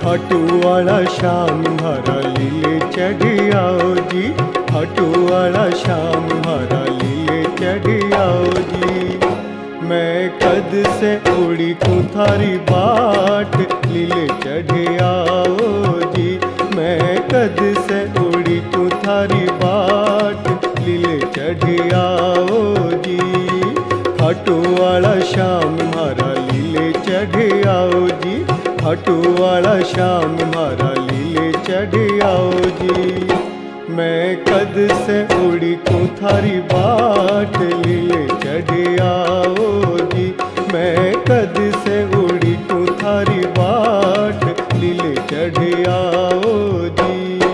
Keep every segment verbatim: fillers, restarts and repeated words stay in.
खाटू वाला श्याम म्हारा लीले चढ़ आओ जी, खाटू वाला श्याम म्हारा लीले चढ़ आओ जी। मैं कद से उड़ी तू थारी बाट, लीले चढ़ आओ जी। मैं कद से उड़ी तू थारी बाट, लीले चढ़ आओ जी। खाटू वाला श्याम म्हारा लीले चढ़ आओ जी, खाटू वाला श्याम म्हारा लीले चढ़ आओ जी। मैं कद से उड़ी तू थारी बाट, लीले चढ़ आओ जी। मैं कद से उड़ी तू थारी बाट, लीले चढ़ आओ जी।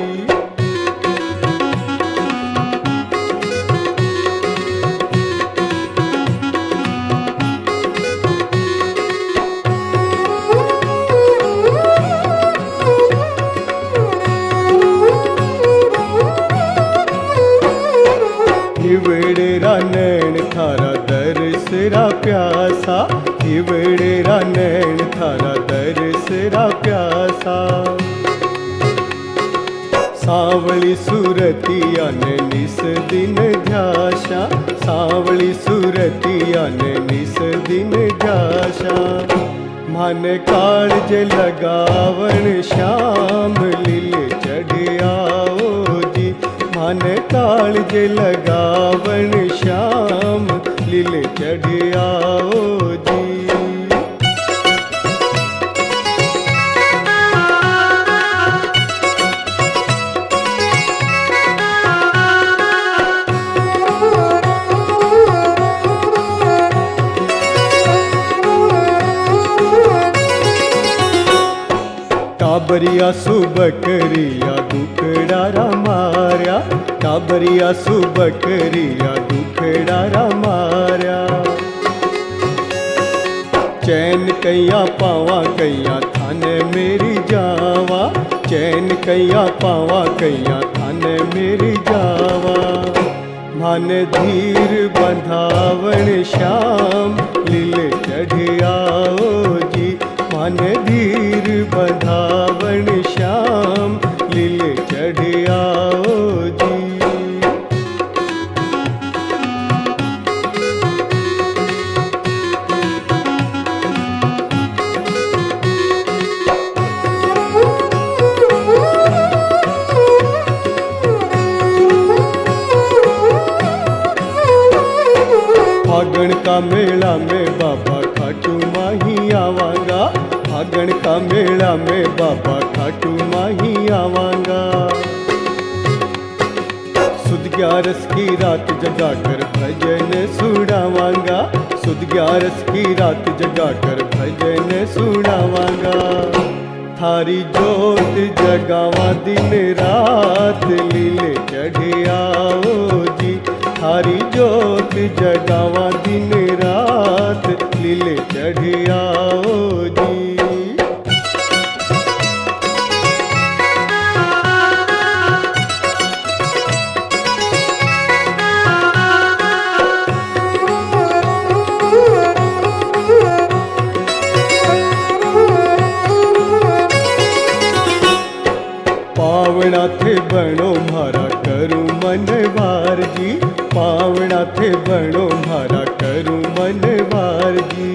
हिवड़ेरा नैन थारा दरसरा प्यासा, हिवड़ेरा नैन थारा दरसरा प्यासा। सांवली सूरतिया ने निस दिन ध्याशा, सांवली सूरतिया ने निस दिन ध्याशा। मन कालज लगावण श्याम लीले चढ़ आओ जी। मन कालज लगावण श्याम लीले चढ़ आओ जी। टाबरिया सुबकरिया दुखड़ा मार्या, टाबरिया सुबकरिया दुखड़ा मार्या। चैन कैया पावा कैया थाने मेरी जावा, चैन कैया पावा कैया थाने मेरी जावा। मन धीर बंधावण श्याम लीले चढ़ आओ जी। मन धीर बंधावण श्याम लीले चढ़ आओ जी। फागण का मेला में बाबा खाटू माही आवांगा, फागण का मेला में बाबा खाटू माही आवांगा। सुध ग्यारस की रात जगाकर भजन सुनावांगा, सुध ग्यारस की रात जगाकर भजन सुनावांगा। थारी जोत जगावा दिन रात लीले चढ़ आओ जी। थारी जोत जगावा दिन रात लीले चढ़ आओ जी। पावना थे बनो म्हारा करूं मनवार जी, पावना थे बनो म्हारा करूं मनवार जी।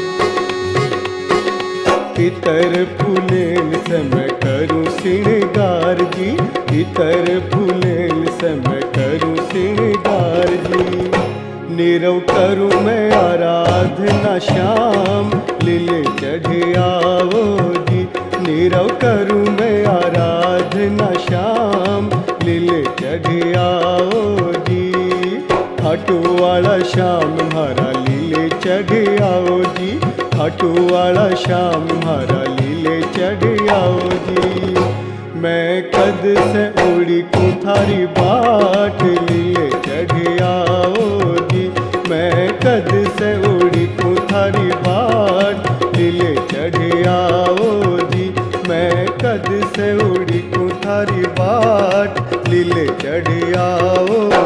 इतर फूलेल से मैं करूं श्रृंगार जी, इतर फूलेल से मैं करूं श्रृंगार जी। नीरव करूं मैं आराधना श्याम लीले चढ़ आओ जी। नीरव करूं मैं आराधना श्याम लीले चढ़ आओ जी। खाटू वाला श्याम म्हारा लीले चढ़ आओ जी, खाटू वाला श्याम म्हारा लीले चढ़ आओ जी। मैं कद से उड़ी तू थारी बाट, लीले चढ़ आओ जी। मैं कद से उड़ी तू थारी बाट, लीले चढ़ आओ जी। मैं कद से उड़ी तू थारी बाट, लीले चढ़ आओ।